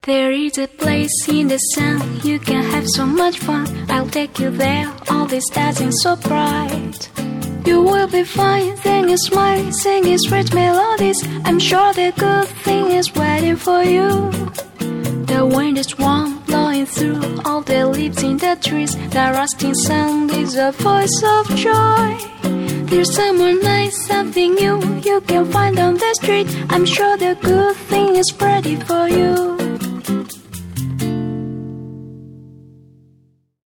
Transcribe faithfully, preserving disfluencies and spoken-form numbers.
There is a place in the sun, you can have so much fun. I'll take you there, all this dancing so bright. You will be fine, singing, smiling, singing sweet melodies. I'm sure the good thing is waiting for you. The wind is warm, blowing through all the leaves in the trees. The rusting sound is a voice of joy. There's someone nice, something new you can find on the street. I'm sure the good thing is ready for you.